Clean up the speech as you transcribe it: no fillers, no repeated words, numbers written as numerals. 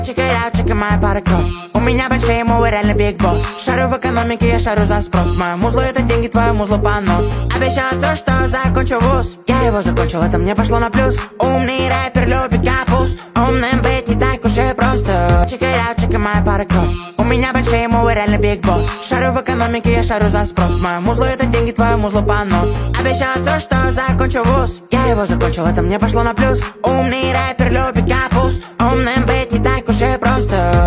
Чекай, моя пара кросс. У меня большие мовы, реально биг босс. Шарю в экономике, я шарю за спрос. Мое музло это деньги, твое музло понос. Обещал отцу, что закончу вуз. Я его закончил, это мне пошло на плюс. Умный рэпер любит капуст. Умным быть не так уж и просто. Чекай, моя пара кросс. У меня большие мовы, реально биг босс. Шарю в экономике, я шарю за спрос. Мое музло это деньги, твое музло понос. Обещал отцу, что закончу вуз. Я его закончил, это мне пошло на плюс. Умный рэпер любит капуст. Умным быть не так уж и просто.